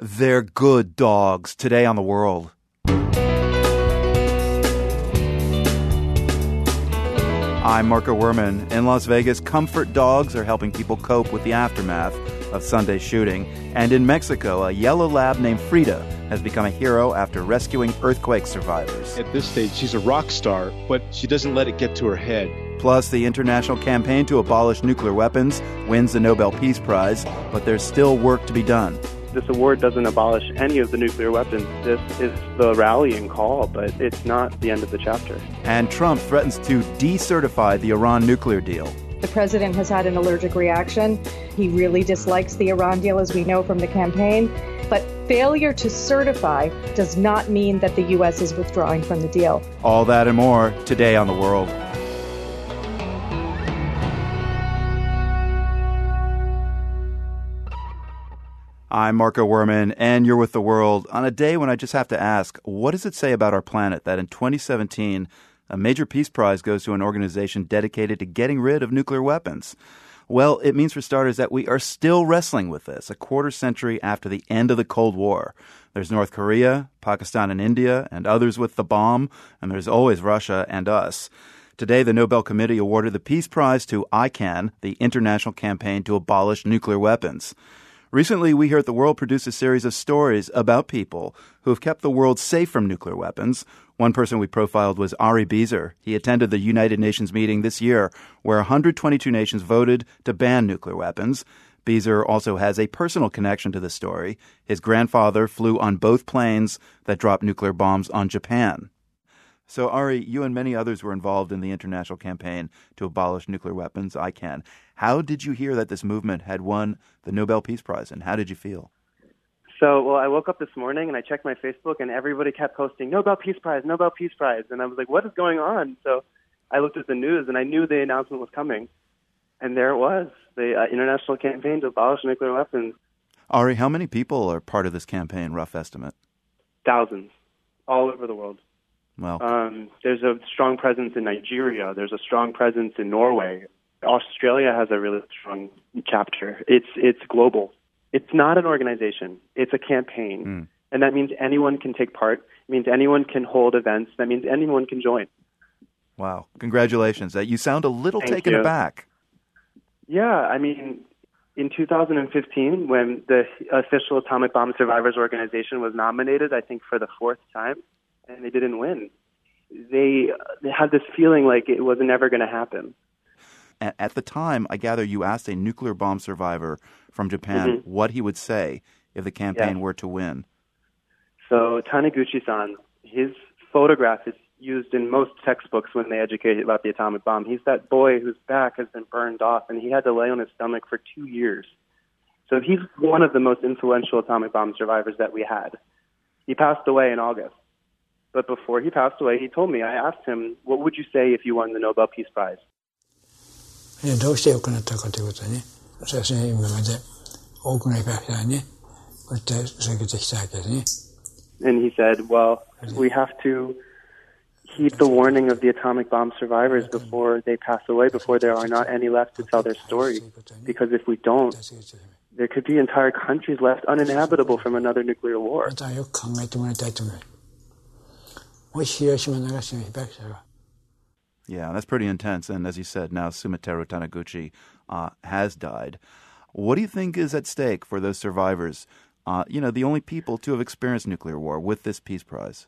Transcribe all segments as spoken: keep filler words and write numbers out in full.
They're good dogs. Today on The World. I'm Marco Werman. In Las Vegas, comfort dogs are helping people cope with the aftermath of Sunday's shooting. And in Mexico, a yellow lab named Frida has become a hero after rescuing earthquake survivors. At this stage, she's a rock star, but she doesn't let it get to her head. Plus, the international campaign to abolish nuclear weapons wins the Nobel Peace Prize, but there's still work to be done. This award doesn't abolish any of the nuclear weapons. This is the rallying call, but it's not the end of the chapter. And Trump threatens to decertify the Iran nuclear deal. The president has had an allergic reaction. He really dislikes the Iran deal, as we know from the campaign. But failure to certify does not mean that the U S is withdrawing from the deal. All that and more today on The World. I'm Marco Werman, and you're with The World on a day when I just have to ask, what does it say about our planet that in twenty seventeen, a major peace prize goes to an organization dedicated to getting rid of nuclear weapons? Well, it means for starters that we are still wrestling with this, a quarter century after the end of the Cold War. There's North Korea, Pakistan and India, and others with the bomb, and there's always Russia and us. Today, the Nobel Committee awarded the Peace Prize to I CAN, the international campaign to abolish nuclear weapons. Recently, we here at The World produced a series of stories about people who have kept the world safe from nuclear weapons. One person we profiled was Ari Bieser. He attended the United Nations meeting this year where one hundred twenty-two nations voted to ban nuclear weapons. Bieser also has a personal connection to the story. His grandfather flew on both planes that dropped nuclear bombs on Japan. So, Ari, you and many others were involved in the international campaign to abolish nuclear weapons, I CAN. How did you hear that this movement had won the Nobel Peace Prize, and how did you feel? So, well, I woke up this morning and I checked my Facebook and everybody kept posting, Nobel Peace Prize, Nobel Peace Prize. And I was like, what is going on? So I looked at the news and I knew the announcement was coming. And there it was, the uh, international campaign to abolish nuclear weapons. Ari, how many people are part of this campaign, rough estimate? Thousands, all over the world. Well, um, there's a strong presence in Nigeria. There's a strong presence in Norway. Australia has a really strong chapter. It's it's global. It's not an organization. It's a campaign. Mm. And that means anyone can take part. It means anyone can hold events. That means anyone can join. Wow. Congratulations. Uh, you sound a little Thank taken you. aback. Yeah, I mean, in two thousand fifteen, when the official Atomic Bomb Survivors Organization was nominated, I think for the fourth time, and they didn't win, they, they had this feeling like it was never going to happen. At the time, I gather you asked a nuclear bomb survivor from Japan mm-hmm. what he would say if the campaign yeah. were to win. So Taniguchi-san, his photograph is used in most textbooks when they educate about the atomic bomb. He's that boy whose back has been burned off, and he had to lay on his stomach for two years. So he's one of the most influential atomic bomb survivors that we had. He passed away in August. But before he passed away, he told me, I asked him, what would you say if you won the Nobel Peace Prize? どうして良くなったかということね。それは今まで多くの被爆者がね、こうやって過ぎてきたわけですね。 And he said, well, we have to heed the warning of the atomic bomb survivors before they pass away, before there are not any left to tell their story. Because if we don't, there could be entire countries left uninhabitable from another nuclear war. またよく考えてもらいたいと思います。もし広島長島の被爆者が Yeah, that's pretty intense. And as you said, now Sumoteru Taniguchi uh, has died. What do you think is at stake for those survivors, uh, you know, the only people to have experienced nuclear war with this Peace Prize?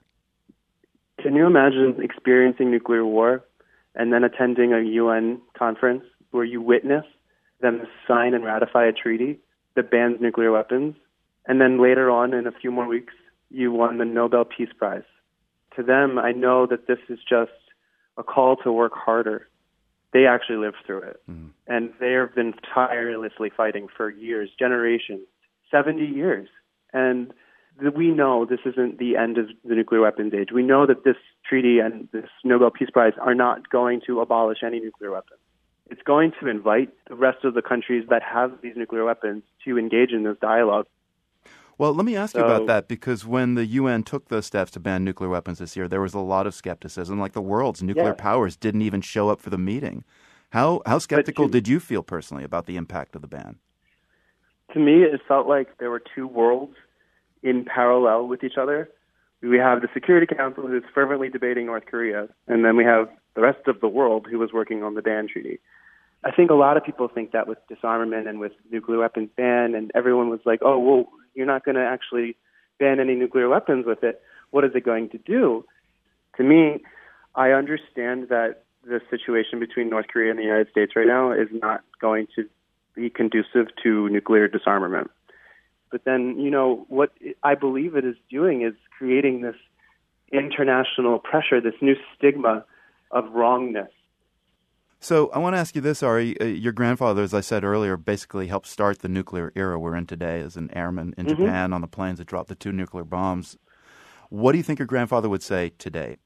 Can you imagine experiencing nuclear war and then attending a U N conference where you witness them sign and ratify a treaty that bans nuclear weapons, and then later on in a few more weeks, you won the Nobel Peace Prize? To them, I know that this is just a call to work harder. They actually lived through it. Mm. And they have been tirelessly fighting for years, generations, seventy years. And th- we know this isn't the end of the nuclear weapons age. We know that this treaty and this Nobel Peace Prize are not going to abolish any nuclear weapons. It's going to invite the rest of the countries that have these nuclear weapons to engage in this dialogue. Well, let me ask so, you about that, because when the U N took those steps to ban nuclear weapons this year, there was a lot of skepticism. Like the world's nuclear yeah. powers didn't even show up for the meeting. How how skeptical you, did you feel personally about the impact of the ban? To me, it felt like there were two worlds in parallel with each other. We have the Security Council who's fervently debating North Korea, and then we have the rest of the world who was working on the ban treaty. I think a lot of people think that with disarmament and with nuclear weapons ban, and everyone was like, oh, well, you're not going to actually ban any nuclear weapons with it. What is it going to do? To me, I understand that the situation between North Korea and the United States right now is not going to be conducive to nuclear disarmament. But then, you know, what I believe it is doing is creating this international pressure, this new stigma of wrongness. So I want to ask you this, Ari. Uh, your grandfather, as I said earlier, basically helped start the nuclear era we're in today as an airman in mm-hmm. Japan on the planes that dropped the two nuclear bombs. What do you think your grandfather would say today?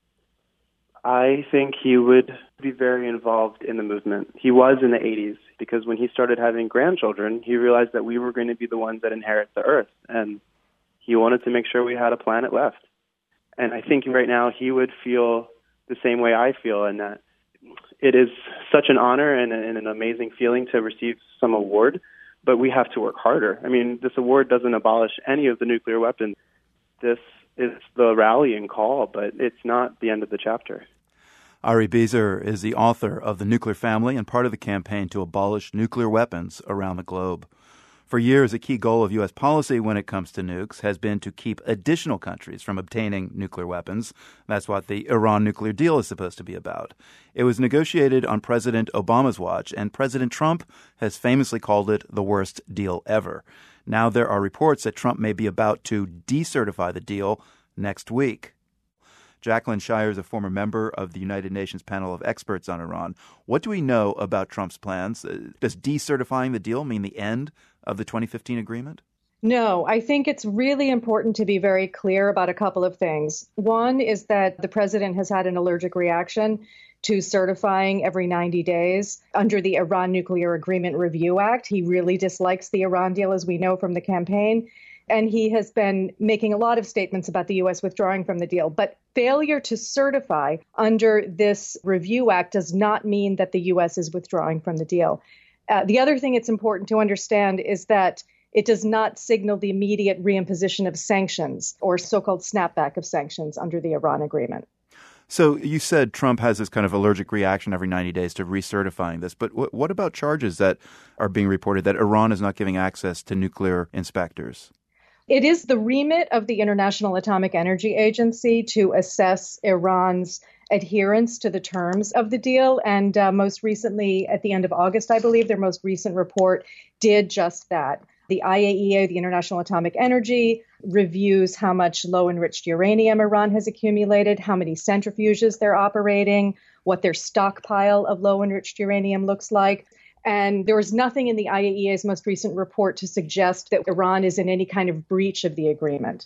I think he would be very involved in the movement. He was in the eighties, because when he started having grandchildren, he realized that we were going to be the ones that inherit the Earth, and he wanted to make sure we had a planet left. And I think right now he would feel the same way I feel, and that it is such an honor and, and an amazing feeling to receive some award, but we have to work harder. I mean, this award doesn't abolish any of the nuclear weapons. This is the rallying call, but it's not the end of the chapter. Ari Bieser is the author of The Nuclear Family and part of the campaign to abolish nuclear weapons around the globe. For years, a key goal of U S policy when it comes to nukes has been to keep additional countries from obtaining nuclear weapons. That's what the Iran nuclear deal is supposed to be about. It was negotiated on President Obama's watch, and President Trump has famously called it the worst deal ever. Now there are reports that Trump may be about to decertify the deal next week. Jacqueline Shire is a former member of the United Nations panel of experts on Iran. What do we know about Trump's plans? Does decertifying the deal mean the end of the twenty fifteen agreement? No, I think it's really important to be very clear about a couple of things. One is that the president has had an allergic reaction to certifying every ninety days under the Iran Nuclear Agreement Review Act. He really dislikes the Iran deal, as we know from the campaign. And he has been making a lot of statements about the U S withdrawing from the deal. But failure to certify under this review act does not mean that the U S is withdrawing from the deal. Uh, the other thing it's important to understand is that it does not signal the immediate reimposition of sanctions or so-called snapback of sanctions under the Iran agreement. So you said Trump has this kind of allergic reaction every ninety days to recertifying this. But w- what about charges that are being reported that Iran is not giving access to nuclear inspectors? It is the remit of the International Atomic Energy Agency to assess Iran's adherence to the terms of the deal. And uh, most recently, at the end of August, I believe, their most recent report did just that. The I A E A, the International Atomic Energy, reviews how much low-enriched uranium Iran has accumulated, how many centrifuges they're operating, what their stockpile of low-enriched uranium looks like. And there was nothing in the I A E A's most recent report to suggest that Iran is in any kind of breach of the agreement.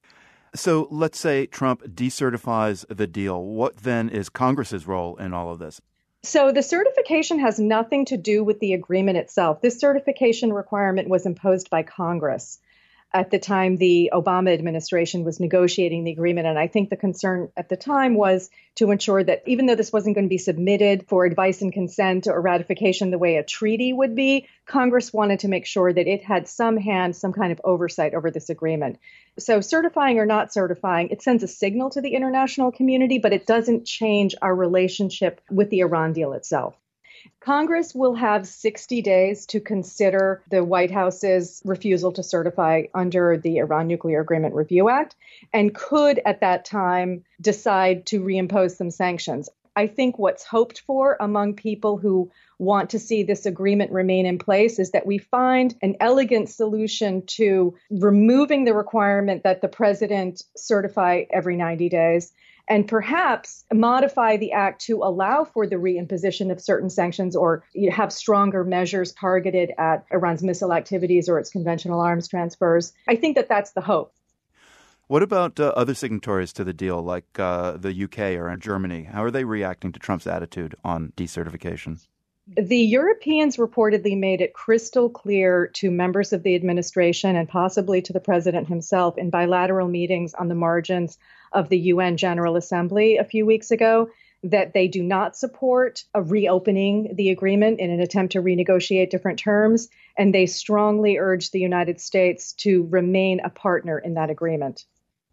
So let's say Trump decertifies the deal. What then is Congress's role in all of this? So the certification has nothing to do with the agreement itself. This certification requirement was imposed by Congress at the time the Obama administration was negotiating the agreement. And I think the concern at the time was to ensure that even though this wasn't going to be submitted for advice and consent or ratification the way a treaty would be, Congress wanted to make sure that it had some hand, some kind of oversight over this agreement. So certifying or not certifying, it sends a signal to the international community, but it doesn't change our relationship with the Iran deal itself. Congress will have sixty days to consider the White House's refusal to certify under the Iran Nuclear Agreement Review Act and could at that time decide to reimpose some sanctions. I think what's hoped for among people who want to see this agreement remain in place is that we find an elegant solution to removing the requirement that the president certify every ninety days and perhaps modify the act to allow for the reimposition of certain sanctions or have stronger measures targeted at Iran's missile activities or its conventional arms transfers. I think that that's the hope. What about uh, other signatories to the deal, like uh, the U K or Germany? How are they reacting to Trump's attitude on decertification? The Europeans reportedly made it crystal clear to members of the administration and possibly to the president himself in bilateral meetings on the margins of the U N General Assembly a few weeks ago that they do not support a reopening the agreement in an attempt to renegotiate different terms, and they strongly urge the United States to remain a partner in that agreement.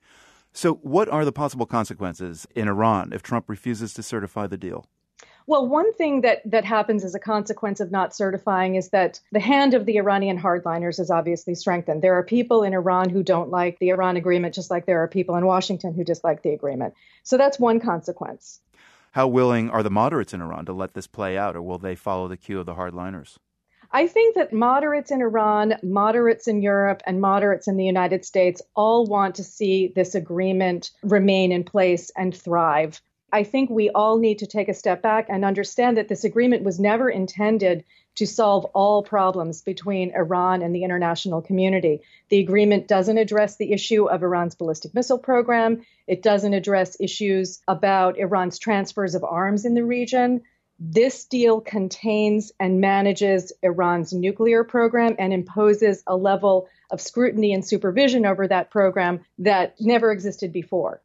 So what are the possible consequences in Iran if Trump refuses to certify the deal? Well, one thing that, that happens as a consequence of not certifying is that the hand of the Iranian hardliners is obviously strengthened. There are people in Iran who don't like the Iran agreement, just like there are people in Washington who dislike the agreement. So that's one consequence. How willing are the moderates in Iran to let this play out, or will they follow the cue of the hardliners? I think that moderates in Iran, moderates in Europe, and moderates in the United States all want to see this agreement remain in place and thrive. I think we all need to take a step back and understand that this agreement was never intended to solve all problems between Iran and the international community. The agreement doesn't address the issue of Iran's ballistic missile program. It doesn't address issues about Iran's transfers of arms in the region. This deal contains and manages Iran's nuclear program and imposes a level of scrutiny and supervision over that program that never existed before.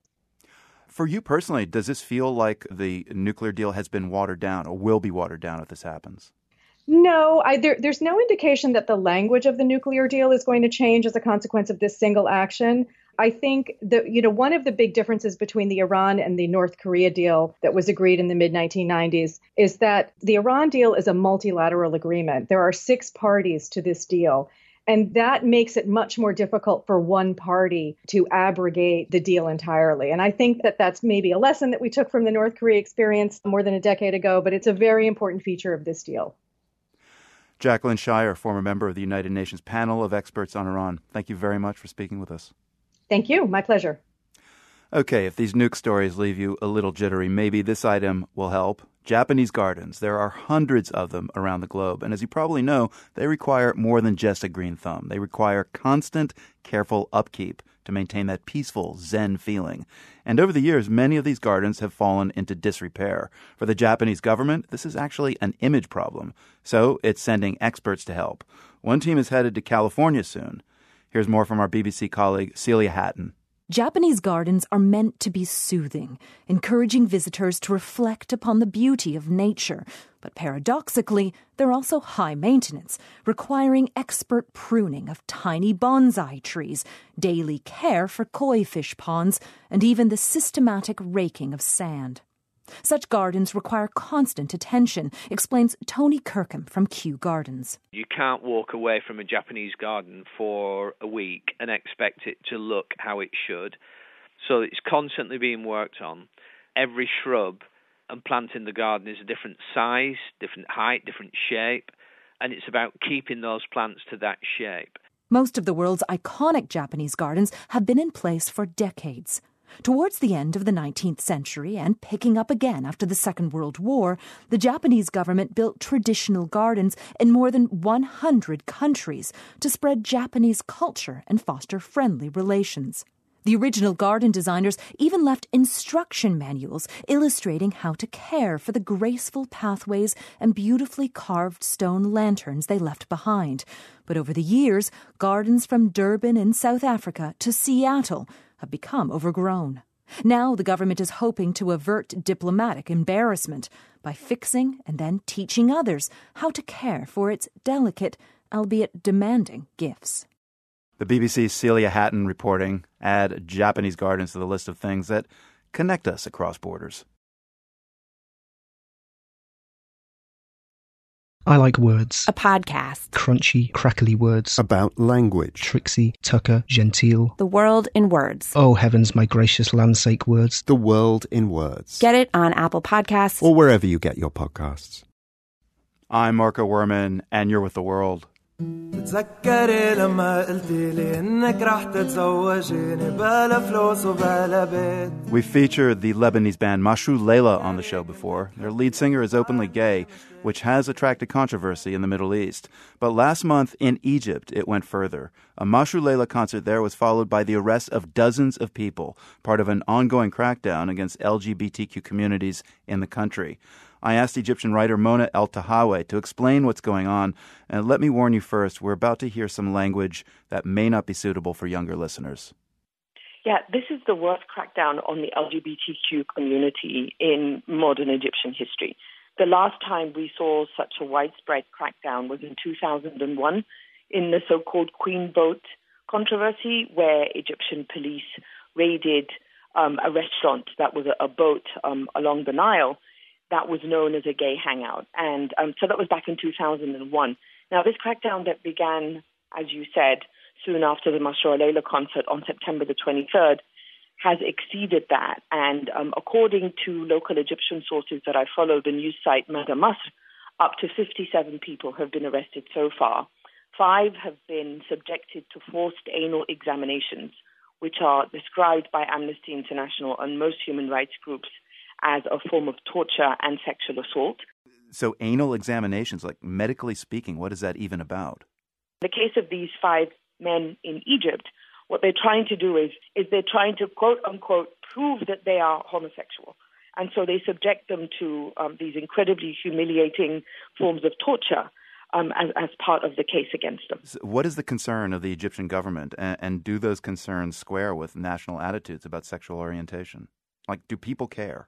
For you personally, does this feel like the nuclear deal has been watered down or will be watered down if this happens? No, I, there, there's no indication that the language of the nuclear deal is going to change as a consequence of this single action. I think that, you know, one of the big differences between the Iran and the North Korea deal that was agreed in the mid nineteen nineties is that the Iran deal is a multilateral agreement. There are six parties to this deal. And that makes it much more difficult for one party to abrogate the deal entirely. And I think that that's maybe a lesson that we took from the North Korea experience more than a decade ago, but it's a very important feature of this deal. Jacqueline Shire, former member of the United Nations panel of experts on Iran, thank you very much for speaking with us. Thank you. My pleasure. Okay, if these nuke stories leave you a little jittery, maybe this item will help. Japanese gardens. There are hundreds of them around the globe. And as you probably know, they require more than just a green thumb. They require constant, careful upkeep to maintain that peaceful Zen feeling. And over the years, many of these gardens have fallen into disrepair. For the Japanese government, this is actually an image problem. So it's sending experts to help. One team is headed to California soon. Here's more from our B B C colleague, Celia Hatton. Japanese gardens are meant to be soothing, encouraging visitors to reflect upon the beauty of nature. But paradoxically, they're also high maintenance, requiring expert pruning of tiny bonsai trees, daily care for koi fish ponds, and even the systematic raking of sand. Such gardens require constant attention, explains Tony Kirkham from Kew Gardens. You can't walk away from a Japanese garden for a week and expect it to look how it should. So it's constantly being worked on. Every shrub and plant in the garden is a different size, different height, different shape, and it's about keeping those plants to that shape. Most of the world's iconic Japanese gardens have been in place for decades. Towards the end of the nineteenth century and picking up again after the Second World War, the Japanese government built traditional gardens in more than one hundred countries to spread Japanese culture and foster friendly relations. The original garden designers even left instruction manuals illustrating how to care for the graceful pathways and beautifully carved stone lanterns they left behind. But over the years, gardens from Durban in South Africa to Seattle have become overgrown. Now the government is hoping to avert diplomatic embarrassment by fixing and then teaching others how to care for its delicate, albeit demanding, gifts. The B B C's Celia Hatton reporting. Add Japanese gardens to the list of things that connect us across borders. I Like Words. A podcast. Crunchy, crackly words. About language. Trixie, Tucker, genteel. The world in words. Oh, heavens, my gracious landsake words. The world in words. Get it on Apple Podcasts. Or wherever you get your podcasts. I'm Marco Werman, and you're with The World. تتذكري لما قلتي لي انك رح تتزوجيني بلا فلوس وبلا بيت. We featured the Lebanese band Mashu Leila on the show before. Their lead singer is openly gay, which has attracted controversy in the Middle East. But last month in Egypt, it went further. A Mashu Leila concert there was followed by the arrest of dozens of people, part of an ongoing crackdown against L G B T Q communities in the country. I asked Egyptian writer Mona El-Tahawy to explain what's going on. And let me warn you first, we're about to hear some language that may not be suitable for younger listeners. Yeah, this is the worst crackdown on the L G B T Q community in modern Egyptian history. The last time we saw such a widespread crackdown was in two thousand one in the so-called Queen Boat controversy, where Egyptian police raided um, a restaurant that was a, a boat um, along the Nile that was known as a gay hangout. And um, so that was back in two thousand one. Now, this crackdown that began, as you said, soon after the Masroor Leila concert on September the twenty-third, has exceeded that. And um, according to local Egyptian sources that I follow, the news site Mada Masr, up to fifty-seven people have been arrested so far. Five have been subjected to forced anal examinations, which are described by Amnesty International and most human rights groups as a form of torture and sexual assault. So anal examinations, like medically speaking, what is that even about? In the case of these five men in Egypt, what they're trying to do is, is they're trying to, quote unquote, prove that they are homosexual. And so they subject them to um, these incredibly humiliating forms of torture um, as, as part of the case against them. So what is the concern of the Egyptian government, and, and do those concerns square with national attitudes about sexual orientation? Like, do people care?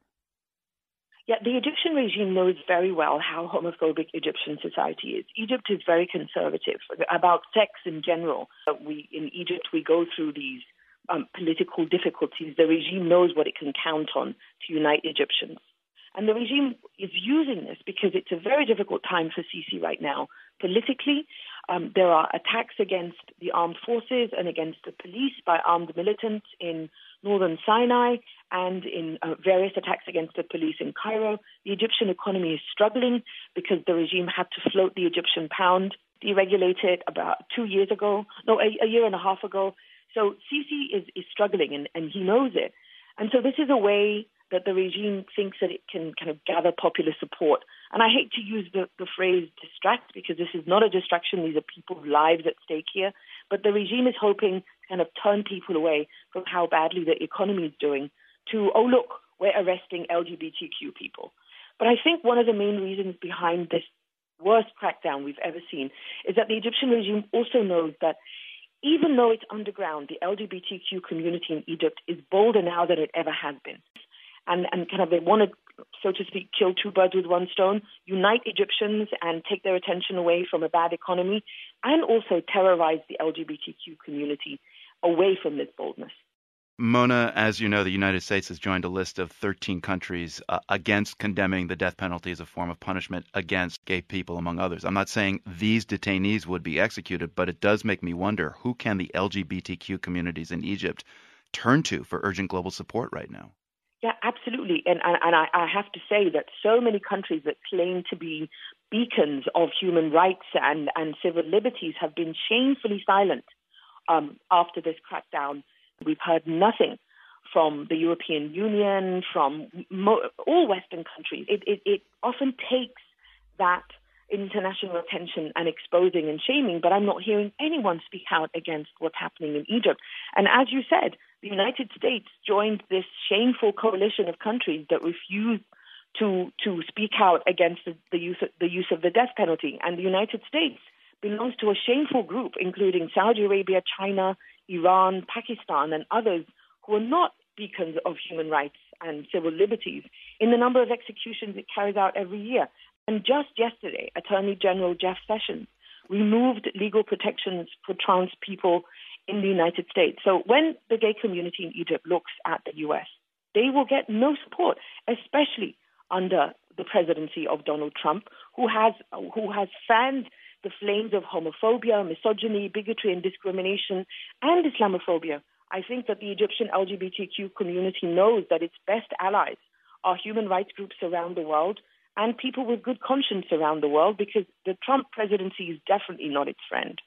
Yeah, the Egyptian regime knows very well how homophobic Egyptian society is. Egypt is very conservative about sex in general. We in Egypt, we go through these um, political difficulties. The regime knows what it can count on to unite Egyptians. And the regime is using this because it's a very difficult time for Sisi right now. Politically, um, there are attacks against the armed forces and against the police by armed militants in northern Sinai and in uh, various attacks against the police in Cairo. The Egyptian economy is struggling because the regime had to float the Egyptian pound, deregulate it about two years ago, no, a, a year and a half ago. So Sisi is, is struggling, and, and he knows it. And so this is a way that the regime thinks that it can kind of gather popular support. And I hate to use the, the phrase distract, because this is not a distraction. These are people's lives at stake here. But the regime is hoping to kind of turn people away from how badly the economy is doing to, oh, look, we're arresting L G B T Q people. But I think one of the main reasons behind this worst crackdown we've ever seen is that the Egyptian regime also knows that even though it's underground, the L G B T Q community in Egypt is bolder now than it ever has been. And, and kind of they want to, so to speak, kill two birds with one stone, unite Egyptians and take their attention away from a bad economy, and also terrorize the L G B T Q community away from this boldness. Mona, as you know, the United States has joined a list of thirteen countries uh, against condemning the death penalty as a form of punishment against gay people, among others. I'm not saying these detainees would be executed, but it does make me wonder, who can the L G B T Q communities in Egypt turn to for urgent global support right now? Yeah, absolutely. And, and, and I, I have to say that so many countries that claim to be beacons of human rights and, and civil liberties have been shamefully silent um, after this crackdown. We've heard nothing from the European Union, from mo- all Western countries. It, it, it often takes that international attention and exposing and shaming, but I'm not hearing anyone speak out against what's happening in Egypt. And as you said, the United States joined this shameful coalition of countries that refuse to to speak out against the, the use of, the use of the death penalty. And the United States belongs to a shameful group, including Saudi Arabia, China, Iran, Pakistan, and others who are not beacons of human rights and civil liberties in the number of executions it carries out every year. And just yesterday, Attorney General Jeff Sessions removed legal protections for trans people in the United States. So when the gay community in Egypt looks at the U S, they will get no support, especially under the presidency of Donald Trump, who has who has fanned the flames of homophobia, misogyny, bigotry and discrimination, and Islamophobia. I think that the Egyptian L G B T Q community knows that its best allies are human rights groups around the world and people with good conscience around the world, because the Trump presidency is definitely not its friend.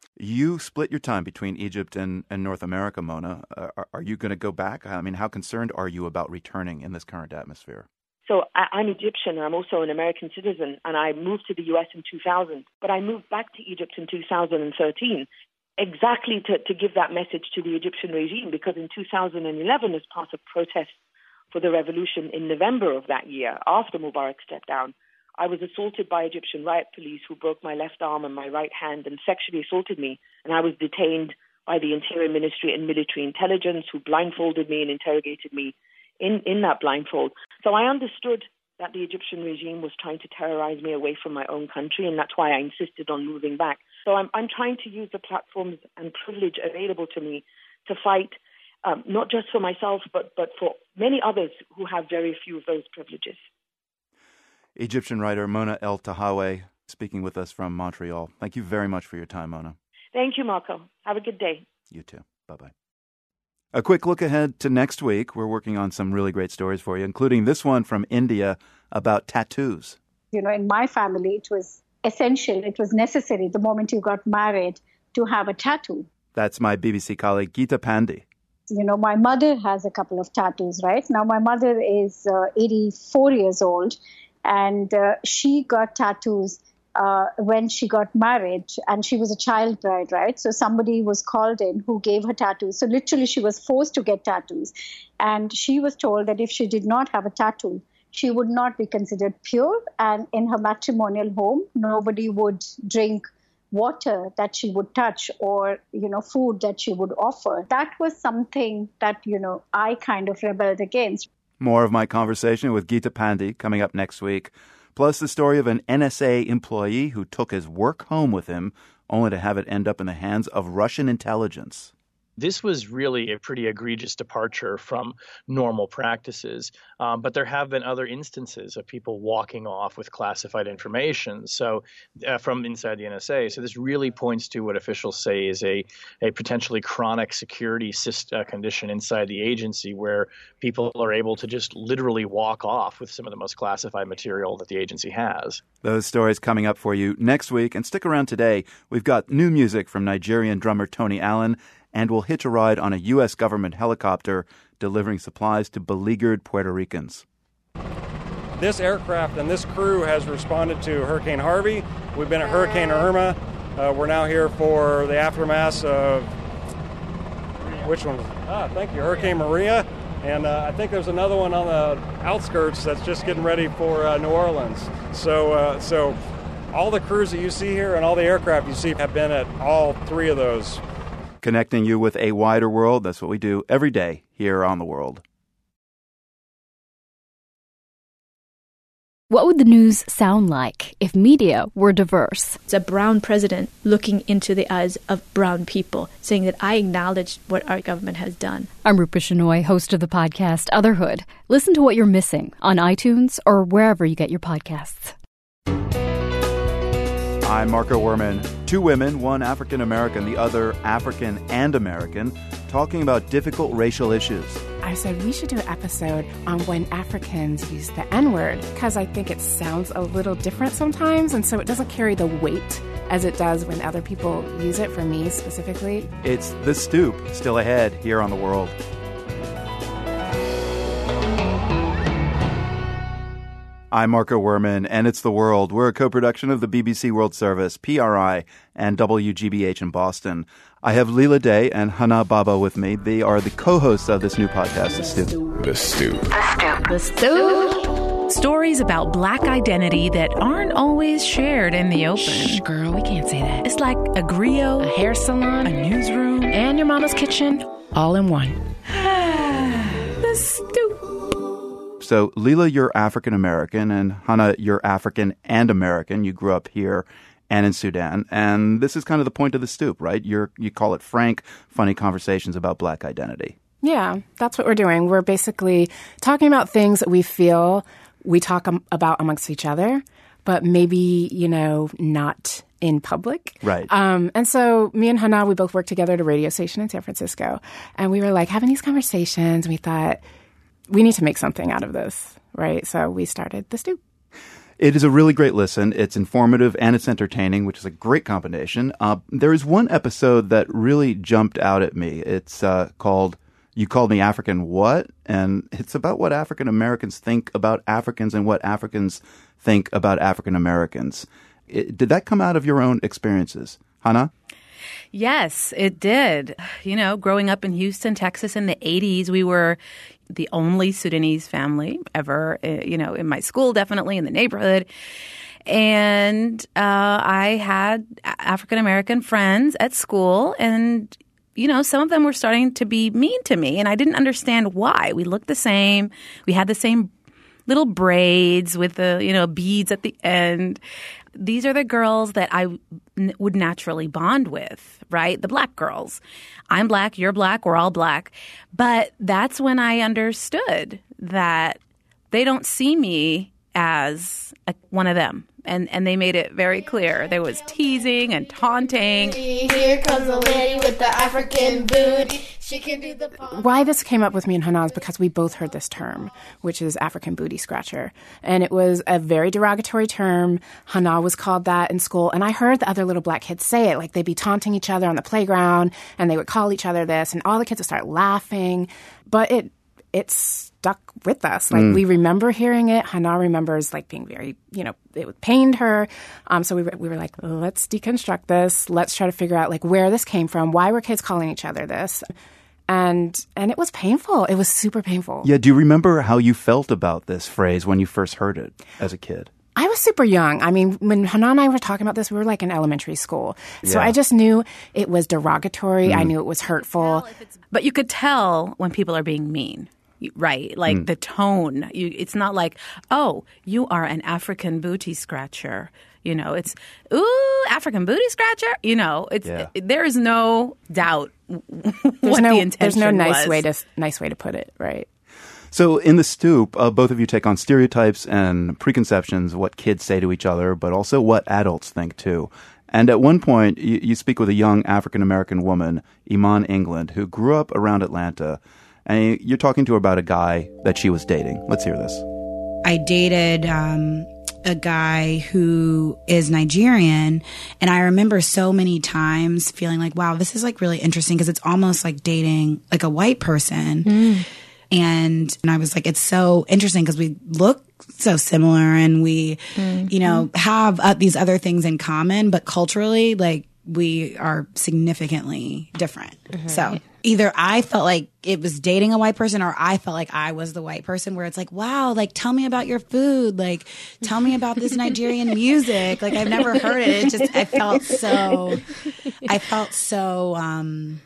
You split your time between Egypt and, and North America, Mona. Uh, are, are you going to go back? I mean, how concerned are you about returning in this current atmosphere? So I, I'm Egyptian, and I'm also an American citizen, and I moved to the U S in two thousand. But I moved back to Egypt in two thousand thirteen, exactly to, to give that message to the Egyptian regime, because in two thousand eleven, as part of protests for the revolution in November of that year, after Mubarak stepped down, I was assaulted by Egyptian riot police who broke my left arm and my right hand and sexually assaulted me, and I was detained by the Interior Ministry and military intelligence, who blindfolded me and interrogated me in, in that blindfold. So I understood that the Egyptian regime was trying to terrorize me away from my own country, and that's why I insisted on moving back. So I'm, I'm trying to use the platforms and privilege available to me to fight, um, not just for myself, but, but for many others who have very few of those privileges. Egyptian writer Mona El-Tahawy speaking with us from Montreal. Thank you very much for your time, Mona. Thank you, Marco. Have a good day. You too. Bye-bye. A quick look ahead to next week. We're working on some really great stories for you, including this one from India about tattoos. You know, in my family, it was essential, it was necessary the moment you got married to have a tattoo. That's my B B C colleague, Geeta Pandey. You know, my mother has a couple of tattoos, right? Now, my mother is uh, eighty-four years old, and uh, she got tattoos uh, when she got married, and she was a child bride, right? So somebody was called in who gave her tattoos. So literally, she was forced to get tattoos. And she was told that if she did not have a tattoo, she would not be considered pure. And in her matrimonial home, nobody would drink water that she would touch or, you know, food that she would offer. That was something that, you know, I kind of rebelled against. More of my conversation with Geeta Pandey coming up next week. Plus the story of an N S A employee who took his work home with him, only to have it end up in the hands of Russian intelligence. This was really a pretty egregious departure from normal practices, um, but there have been other instances of people walking off with classified information so uh, from inside the N S A. So this really points to what officials say is a, a potentially chronic security syst- uh, condition inside the agency where people are able to just literally walk off with some of the most classified material that the agency has. Those stories coming up for you next week. And stick around today. We've got new music from Nigerian drummer Tony Allen, and we'll hitch a ride on a U S government helicopter delivering supplies to beleaguered Puerto Ricans. This aircraft and this crew has responded to Hurricane Harvey. We've been at Hurricane Irma. Uh, we're now here for the aftermath of, which one? Ah, thank you, Hurricane Maria. And uh, I think there's another one on the outskirts that's just getting ready for uh, New Orleans. So, uh, so all the crews that you see here and all the aircraft you see have been at all three of those. Connecting you with a wider world. That's what we do every day here on The World. What would the news sound like if media were diverse? It's a brown president looking into the eyes of brown people, saying that I acknowledge what our government has done. I'm Rupa Shenoy, host of the podcast Otherhood. Listen to what you're missing on iTunes or wherever you get your podcasts. I'm Marco Werman. Two women, one African-American, the other African and American, talking about difficult racial issues. I said we should do an episode on when Africans use the N-word, because I think it sounds a little different sometimes, and so it doesn't carry the weight as it does when other people use it, for me specifically. It's The Stoop, still ahead here on The World. I'm Marco Werman, and it's The World. We're a co-production of the B B C World Service, P R I, and W G B H in Boston. I have Leela Day and Hana Baba with me. They are the co-hosts of this new podcast, The Stoop. The Stoop. The Stoop. Stories about Black identity that aren't always shared in the open. Shh, girl, we can't say that. It's like a griot, a hair salon, a newsroom, and your mama's kitchen, all in one. The Stoop. So, Leela, you're African-American, and Hana, you're African and American. You grew up here and in Sudan. And this is kind of the point of The Stoop, right? You're, you call it frank, funny conversations about Black identity. Yeah, that's what we're doing. We're basically talking about things that we feel we talk um, about amongst each other, but maybe, you know, not in public. Right. Um, and so me and Hana, we both worked together at a radio station in San Francisco. And we were like having these conversations. We thought, we need to make something out of this, right? So we started The Stoop. It is a really great listen. It's informative and it's entertaining, which is a great combination. Uh, there is one episode that really jumped out at me. It's uh, called You Called Me African What? And it's about what African Americans think about Africans and what Africans think about African Americans. It, did that come out of your own experiences? Hana? Yes, it did. You know, growing up in Houston, Texas in the eighties, we were the only Sudanese family ever, you know, in my school, definitely in the neighborhood. And uh, I had African-American friends at school. And, you know, some of them were starting to be mean to me, and I didn't understand why. We looked the same. We had the same little braids with the, you know, beads at the end. These are the girls that I n- would naturally bond with, right? The black girls. I'm black, you're black, we're all black. But that's when I understood that they don't see me as a, one of them. And and they made it very clear. There was teasing and taunting. Here comes a lady with the African booty. She can do the Why this came up with me and Hana is because we both heard this term, which is African booty scratcher. And it was a very derogatory term. Hana was called that in school. And I heard the other little black kids say it. Like they'd be taunting each other on the playground and they would call each other this. And all the kids would start laughing. But it it stuck with us. Like mm. we remember hearing it. Hana remembers like being very, you know, it pained her. Um, so we were, we were like, let's deconstruct this. Let's try to figure out like where this came from. Why were kids calling each other this? And and it was painful. It was super painful. Yeah. Do you remember how you felt about this phrase when you first heard it as a kid? I was super young. I mean, when Hana and I were talking about this, we were like in elementary school. So Yeah. I just knew it was derogatory. Mm. I knew it was hurtful. But you could tell when people are being mean. Right. Like Mm. the tone. You, it's not like, oh, you are an African booty scratcher. You know, it's, ooh, African booty scratcher. You know, it's Yeah. it, there is no doubt There's what no the intention there's no nice was. way to nice way to put it, right? So in the Stoop, uh, both of you take on stereotypes and preconceptions, what kids say to each other, but also what adults think too. And at one point, you, you speak with a young African-American woman, Iman England, who grew up around Atlanta. And you're talking to her about a guy that she was dating. Let's hear this. I dated um, a guy who is Nigerian, and I remember so many times feeling like, wow, this is like really interesting because it's almost like dating like a white person. Mm. And, and I was like, it's so interesting because we look so similar and we, Mm-hmm. you know, have uh, these other things in common, but culturally, like, we are significantly different. Mm-hmm. So either I felt like it was dating a white person or I felt like I was the white person where it's like, wow, like, tell me about your food. Like, tell me about this Nigerian music. Like, I've never heard it. It just, I felt so, I felt so, um,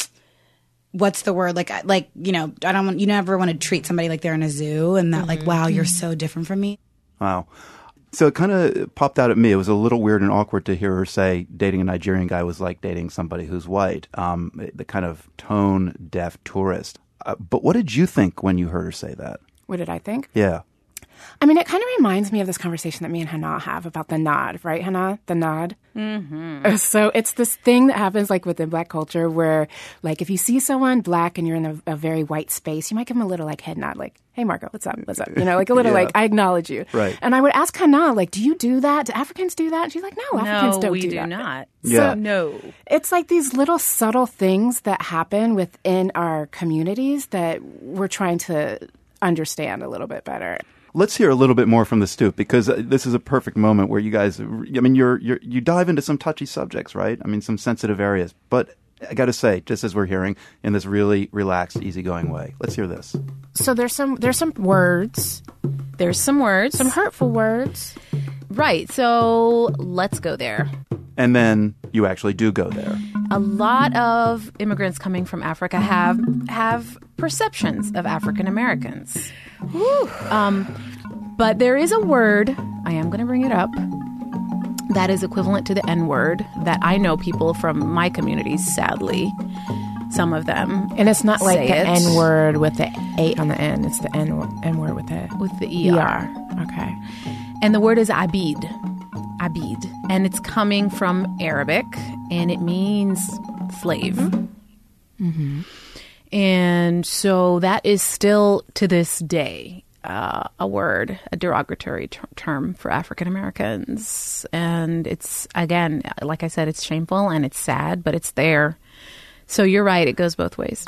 what's the word? Like, like, you know, I don't want, you never want to treat somebody like they're in a zoo and that like, wow, you're so different from me. Wow. So it kind of popped out at me. It was a little weird and awkward to hear her say dating a Nigerian guy was like dating somebody who's white, um, the kind of tone-deaf tourist. Uh, but what did you think when you heard her say that? What did I think? Yeah. I mean, it kind of reminds me of this conversation that me and Hana have about the nod, right, Hana? The nod. Mm-hmm. So it's this thing that happens like within black culture where like if you see someone black and you're in a, a very white space, you might give them a little like head nod, like, hey, Marco, what's up? What's up? You know, like a little Yeah. like, I acknowledge you. Right. And I would ask Hana, like, do you do that? Do Africans do that? And she's like, no, Africans No, don't we do do that. not. Yeah. No. It's like these little subtle things that happen within our communities that we're trying to understand a little bit better. Let's hear a little bit more from the Stoop because uh, this is a perfect moment where you guys, I mean, you're, you're, you dive into some touchy subjects, right? I mean, some sensitive areas. But I got to say, just as we're hearing, in this really relaxed, easygoing way. Let's hear this. So there's some there's some words, There's some words. some hurtful words. Right. So let's go there. And then you actually do go there. A lot of immigrants coming from Africa have have perceptions of African Americans. Um, but there is a word, I am going to bring it up, that is equivalent to the N-word that I know people from my community, sadly, some of them And it's not like say the it. N word with the eight on the end. It's the N N word with the with the E R. Okay. And the word is abid. Abid. And it's coming from Arabic, and it means slave. Mm-hmm. And so that is still, to this day, uh, a word, a derogatory ter- term for African Americans. And it's, again, like I said, it's shameful and it's sad, but it's there. So you're right, it goes both ways.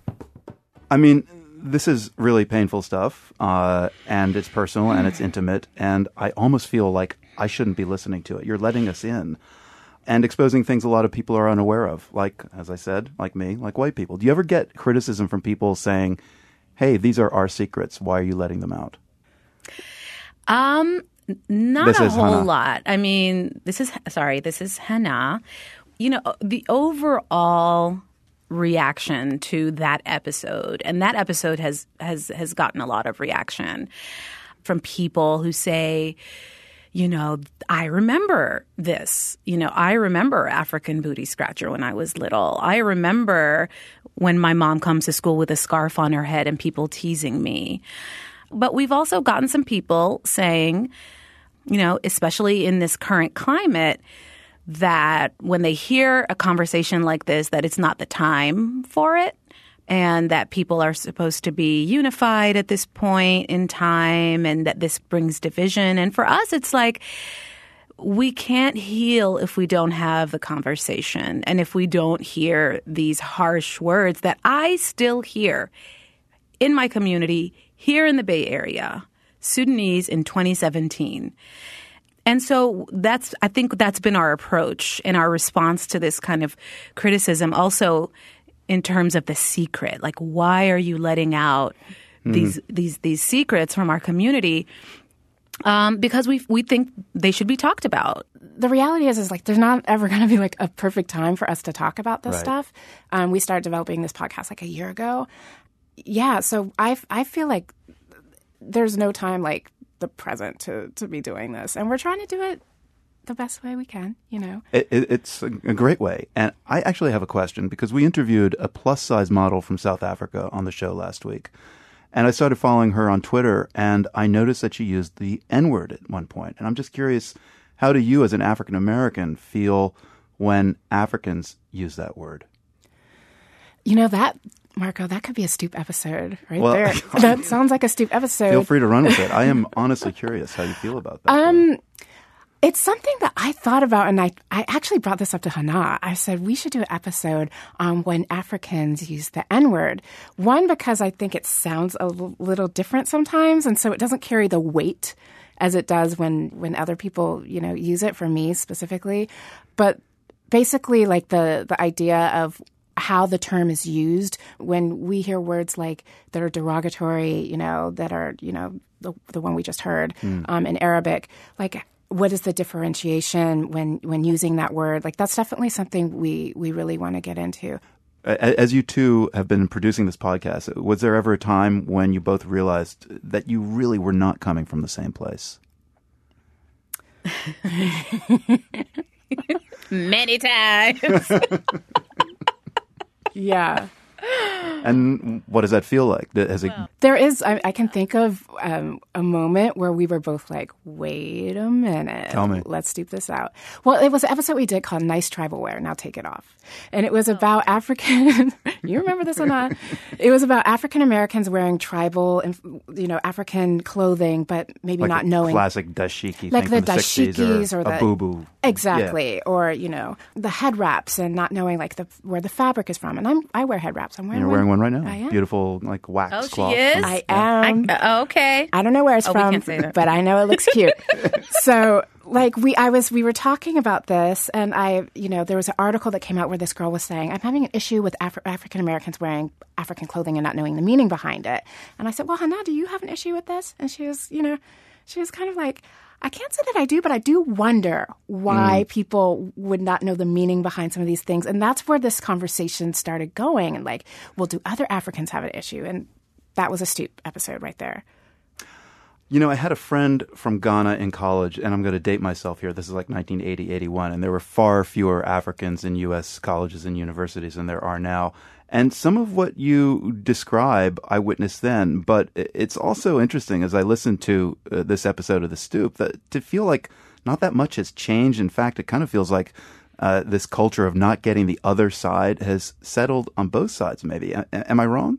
I mean, this is really painful stuff, uh, and it's personal and it's intimate, and I almost feel like I shouldn't be listening to it. You're letting us in and exposing things a lot of people are unaware of, like, as I said, like me, like white people. Do you ever get criticism from people saying, hey, these are our secrets, why are you letting them out? Um, not This a is whole Hana. lot. I mean, this is, sorry, this is Hana. You know, the overall reaction to that episode. And that episode has has has gotten a lot of reaction from people who say, you know, I remember this. You know, I remember African Booty Scratcher when I was little. I remember when my mom comes to school with a scarf on her head and people teasing me. But we've also gotten some people saying, you know, especially in this current climate, that when they hear a conversation like this, that it's not the time for it, and that people are supposed to be unified at this point in time, and that this brings division. And for us, it's like we can't heal if we don't have the conversation and if we don't hear these harsh words that I still hear in my community here in the Bay Area, Sudanese in twenty seventeen. And so that's, I think that's been our approach and our response to this kind of criticism. Also, in terms of the secret, like, why are you letting out mm. these these these secrets from our community? Um, because we we think they should be talked about. The reality is, is like, there's not ever going to be like a perfect time for us to talk about this right. stuff. Um, we started developing this podcast like a year ago. Yeah, so I I feel like there's no time like the present to to be doing this, and we're trying to do it the best way we can, you know. It, it, it's a, a great way. And I actually have a question, because we interviewed a plus-size model from South Africa on the show last week. And I started following her on Twitter, and I noticed that she used the N-word at one point. And I'm just curious, how do you as an African-American feel when Africans use that word? You know, that, Marco, that could be a Stoop episode right well, there. That sounds like a Stoop episode. Feel free to run with it. I am honestly curious how you feel about that. Um... It's something that I thought about, and I, I actually brought this up to Hana. I said we should do an episode on when Africans use the N-word. One, because I think it sounds a l- little different sometimes, and so it doesn't carry the weight as it does when, when other people, you know, use it, for me specifically. But basically, like the, the idea of how the term is used when we hear words like that are derogatory, you know, that are, you know, the, the one we just heard mm. um, in Arabic, like, what is the differentiation when, when using that word? Like, that's definitely something we, we really want to get into. As you two have been producing this podcast, was there ever a time when you both realized that you really were not coming from the same place? Many times. Yeah. And what does that feel like? Has it... There is, I, I can think of um, a moment where we were both like, wait a minute. Tell me. Let's dupe this out. Well, it was an episode we did called Nice Tribal Wear, Now Take It Off. And it was about African, you remember this or not? It was about African Americans wearing tribal and, you know, African clothing, but maybe like not knowing. Classic dashiki like thing the from the dashikis or, or the a boo-boo. Exactly. Yeah. Or, you know, the head wraps and not knowing like the where the fabric is from. And I'm I wear head wraps. I'm wearing You're one. wearing one right now. I am. Beautiful, like wax oh, cloth. She is? I am. I, okay. I don't know where it's oh, from, we can't say that. but I know it looks cute. So, like we, I was, we were talking about this, and I, you know, there was an article that came out where this girl was saying, "I'm having an issue with Afri- African Americans wearing African clothing and not knowing the meaning behind it." And I said, "Well, Hana, do you have an issue with this?" And she was, you know, she was kind of like, I can't say that I do, but I do wonder why mm. people would not know the meaning behind some of these things. And that's where this conversation started going. And like, well, do other Africans have an issue? And that was a Stoop episode right there. You know, I had a friend from Ghana in college, and I'm going to date myself here. This is like nineteen eighty, eighty-one, and there were far fewer Africans in U S colleges and universities than there are now. And some of what you describe, I witnessed then. But it's also interesting, as I listened to uh, this episode of The Stoop, that to feel like not that much has changed. In fact, it kind of feels like uh, this culture of not getting the other side has settled on both sides, maybe. A- am I wrong?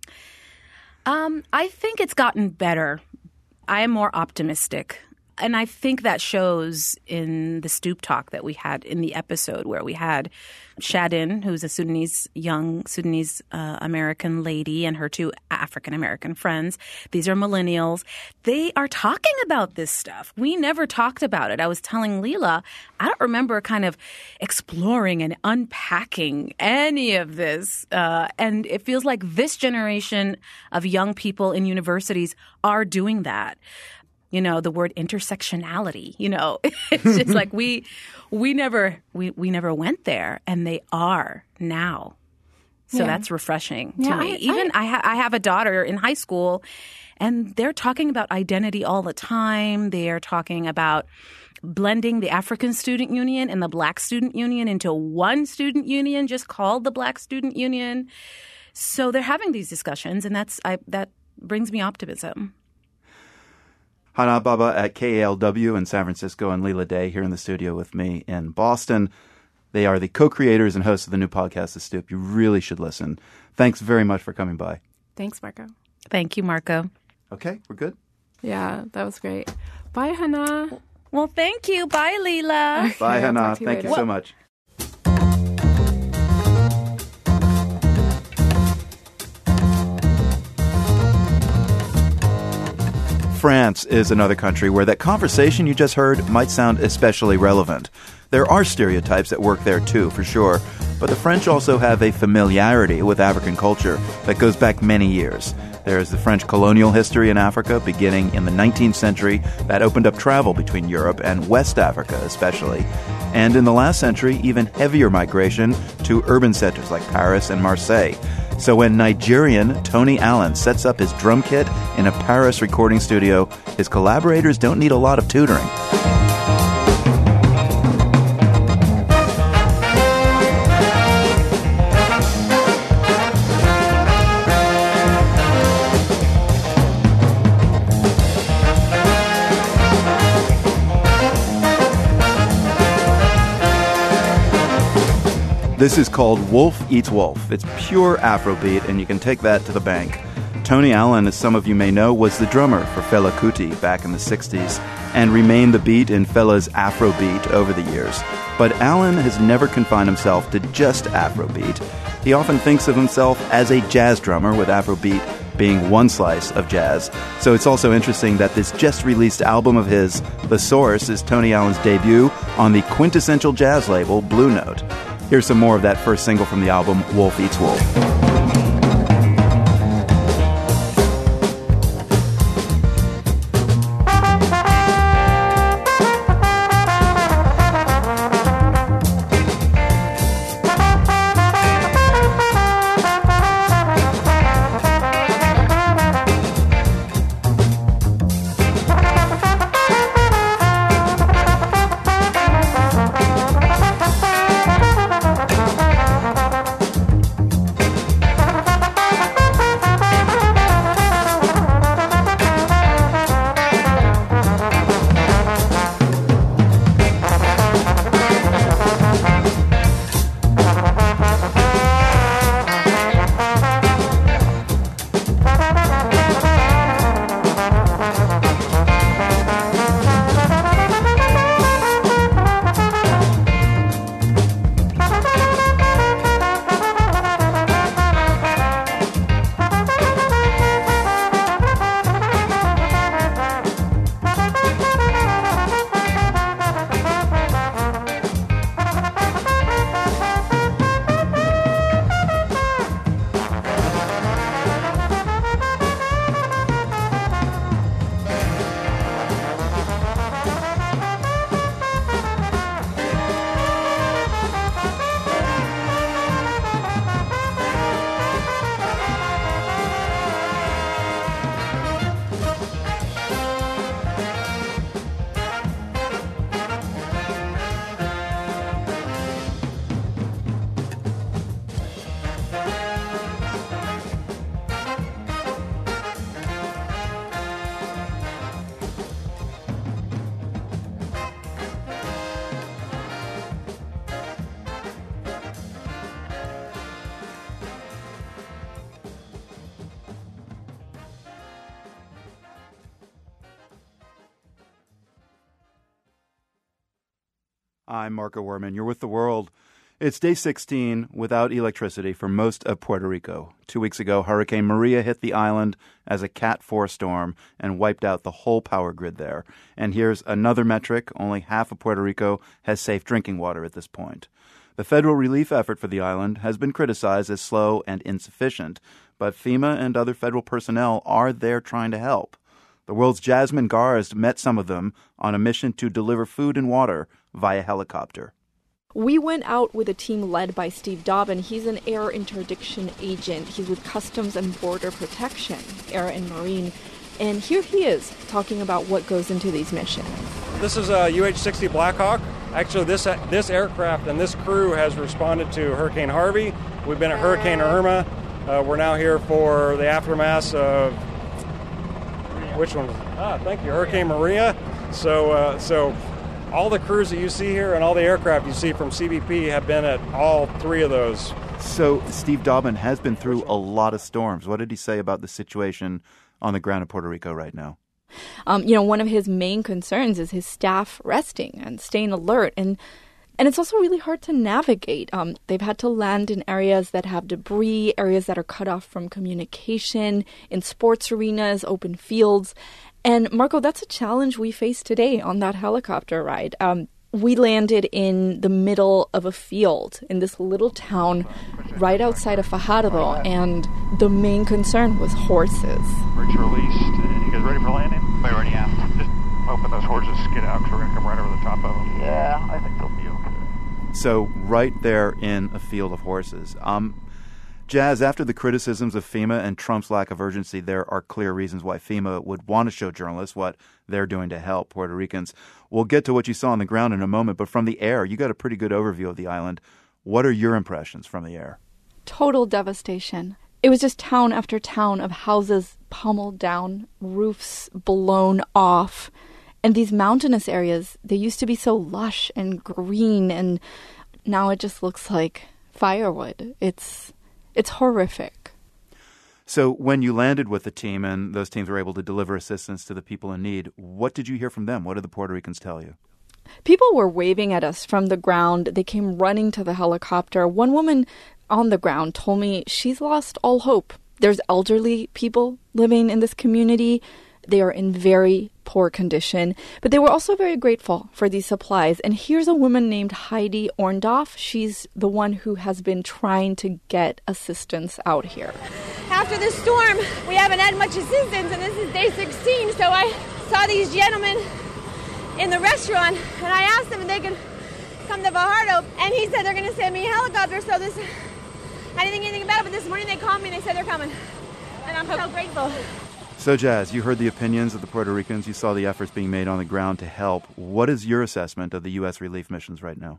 Um, I think it's gotten better. I am more optimistic. And I think that shows in the Stoop talk that we had in the episode where we had Shadin, who's a Sudanese, young Sudanese uh, American lady, and her two African American friends. These are millennials. They are talking about this stuff. We never talked about it. I was telling Leela, I don't remember kind of exploring and unpacking any of this. Uh, and it feels like this generation of young people in universities are doing that. You know, the word intersectionality, you know, it's just like we we never we, we never went there, and they are now. So Yeah. that's refreshing Yeah, to me. I- Even I, ha- I have a daughter in high school, and they're talking about identity all the time. They are talking about blending the African Student Union and the Black Student Union into one student union, just called the Black Student Union. So they're having these discussions, and that's I, that brings me optimism. Hana Baba at K A L W in San Francisco and Leela Day here in the studio with me in Boston. They are the co-creators and hosts of the new podcast, The Stoop. You really should listen. Thanks very much for coming by. Thanks, Marco. Thank you, Marco. Okay, we're good? Yeah, that was great. Bye, Hana. Well, thank you. Bye, Leela. Okay, Bye, I'll Hana. talk to you Thank you later. so much. France is another country where that conversation you just heard might sound especially relevant. There are stereotypes at work there too, for sure, but the French also have a familiarity with African culture that goes back many years. There is the French colonial history in Africa beginning in the nineteenth century that opened up travel between Europe and West Africa especially. And in the last century, even heavier migration to urban centers like Paris and Marseille. So when Nigerian Tony Allen sets up his drum kit in a Paris recording studio, his collaborators don't need a lot of tutoring. This is called Wolf Eats Wolf. It's pure Afrobeat, and you can take that to the bank. Tony Allen, as some of you may know, was the drummer for Fela Kuti back in the sixties and remained the beat in Fela's Afrobeat over the years. But Allen has never confined himself to just Afrobeat. He often thinks of himself as a jazz drummer, with Afrobeat being one slice of jazz. So it's also interesting that this just-released album of his, The Source, is Tony Allen's debut on the quintessential jazz label Blue Note. Here's some more of that first single from the album, Wolf Eats Wolf. I'm Marco Werman. You're with The World. It's day sixteen without electricity for most of Puerto Rico. Two weeks ago, Hurricane Maria hit the island as a Cat four storm and wiped out the whole power grid there. And here's another metric. Only half of Puerto Rico has safe drinking water at this point. The federal relief effort for the island has been criticized as slow and insufficient, but FEMA and other federal personnel are there trying to help. The world's Jasmine Garsd met some of them on a mission to deliver food and water via helicopter. We went out with a team led by Steve Dobbin. He's an air interdiction agent. He's with Customs and Border Protection, Air and Marine. And here he is talking about what goes into these missions. This is a U H sixty Blackhawk. Actually, this this aircraft and this crew has responded to Hurricane Harvey. We've been at Hurricane Irma. Uh, we're now here for the aftermath of, which one? Ah, thank you, Hurricane Maria. So, uh, so all the crews that you see here and all the aircraft you see from C B P have been at all three of those. So Steve Dobbin has been through a lot of storms. What did he say about the situation on the ground in Puerto Rico right now? Um, you know, one of his main concerns is his staff resting and staying alert. And And it's also really hard to navigate. Um, they've had to land in areas that have debris, areas that are cut off from communication, in sports arenas, open fields. And Marco, that's a challenge we face today on that helicopter ride. Um, we landed in the middle of a field in this little town right outside of Fajardo, and the main concern was horses. Bridge released. You guys ready for landing? We already have. Just hoping those horses skid out because we're going to come right over the top of them. Yeah, I think they'll be okay. So right there in a field of horses. Um, Jazz, after the criticisms of FEMA and Trump's lack of urgency, there are clear reasons why FEMA would want to show journalists what they're doing to help Puerto Ricans. We'll get to what you saw on the ground in a moment, but from the air, you got a pretty good overview of the island. What are your impressions from the air? Total devastation. It was just town after town of houses pummeled down, roofs blown off. And these mountainous areas, they used to be so lush and green, and now it just looks like firewood. It's it's horrific. So when you landed with the team and those teams were able to deliver assistance to the people in need, what did you hear from them? What did the Puerto Ricans tell you? People were waving at us from the ground. They came running to the helicopter. One woman on the ground told me she's lost all hope. There's elderly people living in this community. They are in very poor condition, but they were also very grateful for these supplies. And here's a woman named Heidi Orndorff. She's the one who has been trying to get assistance out here. After the storm, we haven't had much assistance, and this is day sixteen, so I saw these gentlemen in the restaurant, and I asked them if they could come to Fajardo, and he said they're going to send me a helicopter, so this, I didn't think anything about it, but this morning they called me and they said they're coming, and I'm so grateful. So, Jazz, you heard the opinions of the Puerto Ricans. You saw the efforts being made on the ground to help. What is your assessment of the U S relief missions right now?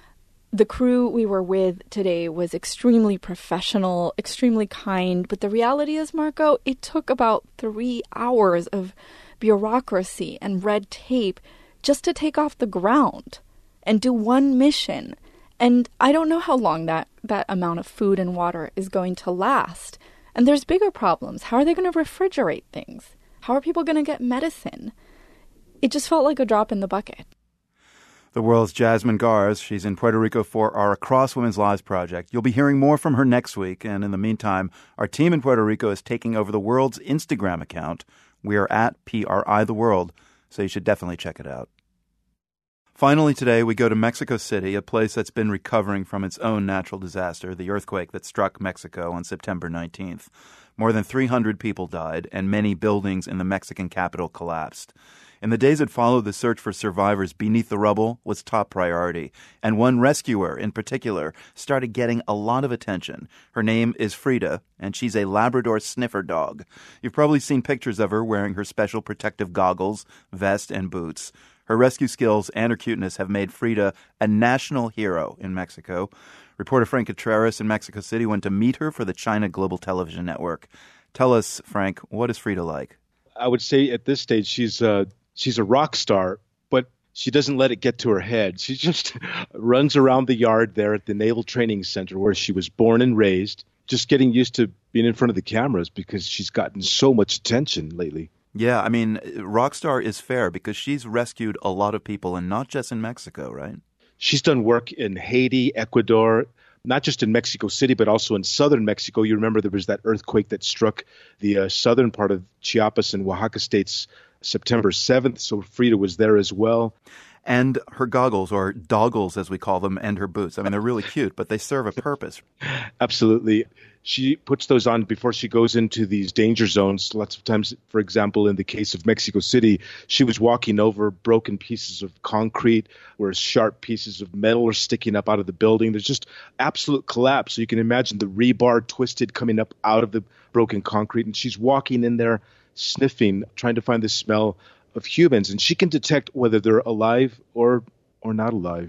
The crew we were with today was extremely professional, extremely kind. But the reality is, Marco, it took about three hours of bureaucracy and red tape just to take off the ground and do one mission. And I don't know how long that, that amount of food and water is going to last. And there's bigger problems. How are they going to refrigerate things? How are people going to get medicine? It just felt like a drop in the bucket. The world's Jasmine Garsd. She's in Puerto Rico for our Across Women's Lives project. You'll be hearing more from her next week. And in the meantime, our team in Puerto Rico is taking over the world's Instagram account. We are at P R I The World, so you should definitely check it out. Finally today, we go to Mexico City, a place that's been recovering from its own natural disaster, the earthquake that struck Mexico on September nineteenth. More than three hundred people died, and many buildings in the Mexican capital collapsed. In the days that followed, the search for survivors beneath the rubble was top priority, and one rescuer in particular started getting a lot of attention. Her name is Frida, and she's a Labrador sniffer dog. You've probably seen pictures of her wearing her special protective goggles, vest, and boots. Her rescue skills and her cuteness have made Frida a national hero in Mexico. Reporter Frank Contreras in Mexico City went to meet her for the China Global Television Network. Tell us, Frank, what is Frida like? I would say at this stage she's a, she's a rock star, but she doesn't let it get to her head. She just runs around the yard there at the Naval Training Center where she was born and raised, just getting used to being in front of the cameras because she's gotten so much attention lately. Yeah, I mean, Rockstar is fair because she's rescued a lot of people, and not just in Mexico, right? She's done work in Haiti, Ecuador, not just in Mexico City, but also in southern Mexico. You remember there was that earthquake that struck the uh, southern part of Chiapas and Oaxaca states September seventh, so Frida was there as well. And her goggles, or doggles as we call them, and her boots. I mean, they're really cute, but they serve a purpose. Absolutely. She puts those on before she goes into these danger zones. Lots of times, for example, in the case of Mexico City, she was walking over broken pieces of concrete where sharp pieces of metal are sticking up out of the building. There's just absolute collapse. So you can imagine the rebar twisted coming up out of the broken concrete. And she's walking in there, sniffing, trying to find the smell of humans. And she can detect whether they're alive or or not alive.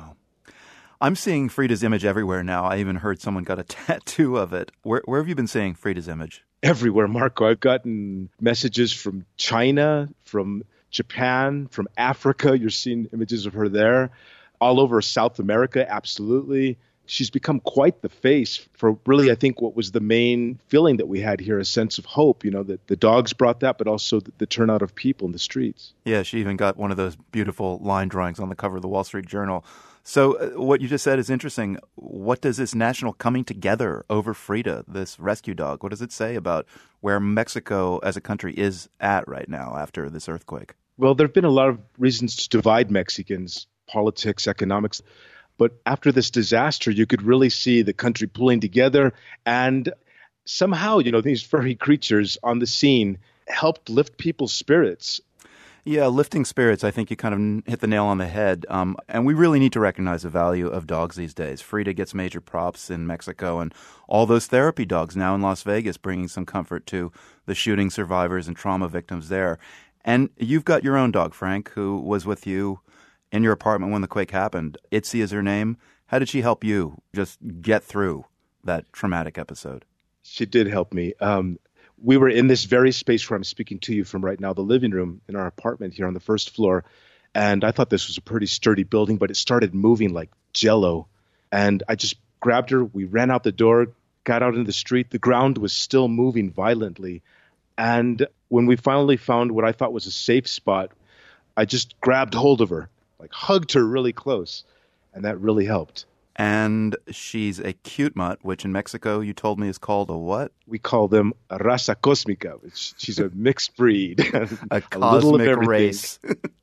I'm seeing Frida's image everywhere now. I even heard someone got a tattoo of it. Where, where have you been seeing Frida's image? Everywhere, Marco. I've gotten messages from China, from Japan, from Africa. You're seeing images of her there. All over South America, absolutely. She's become quite the face for really, I think, what was the main feeling that we had here, a sense of hope. You know, that the dogs brought that, but also the, the turnout of people in the streets. Yeah, she even got one of those beautiful line drawings on the cover of the Wall Street Journal. So uh, what you just said is interesting. What does this national coming together over Frida, this rescue dog, what does it say about where Mexico as a country is at right now after this earthquake? Well, there have been a lot of reasons to divide Mexicans, politics, economics. But after this disaster, you could really see the country pulling together. And somehow, you know, these furry creatures on the scene helped lift people's spirits. Yeah, lifting spirits, I think you kind of hit the nail on the head. Um, and we really need to recognize the value of dogs these days. Frida gets major props in Mexico, and all those therapy dogs now in Las Vegas bringing some comfort to the shooting survivors and trauma victims there. And you've got your own dog, Frank, who was with you in your apartment when the quake happened. Itzy is her name. How did she help you just get through that traumatic episode? She did help me. Um, we were in this very space where I'm speaking to you from right now, the living room in our apartment here on the first floor. And I thought this was a pretty sturdy building, but it started moving like jello. And I just grabbed her. We ran out the door, got out into the street. The ground was still moving violently. And when we finally found what I thought was a safe spot, I just grabbed hold of her, like hugged her really close. And that really helped. And she's a cute mutt, which in Mexico you told me is called a what? We call them a raza cósmica. She's a mixed breed. a, a cosmic race.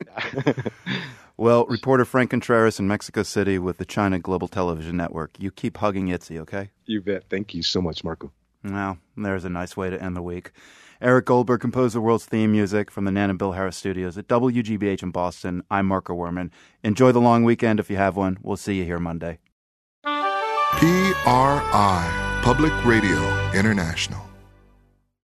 Well, reporter Frank Contreras in Mexico City with the China Global Television Network. You keep hugging Itzy, okay? You bet. Thank you so much, Marco. Well, there's a nice way to end the week. Eric Goldberg composed the world's theme music from the Nan and Bill Harris studios at W G B H in Boston. I'm Marco Werman. Enjoy the long weekend if you have one. We'll see you here Monday. P R I, Public Radio International.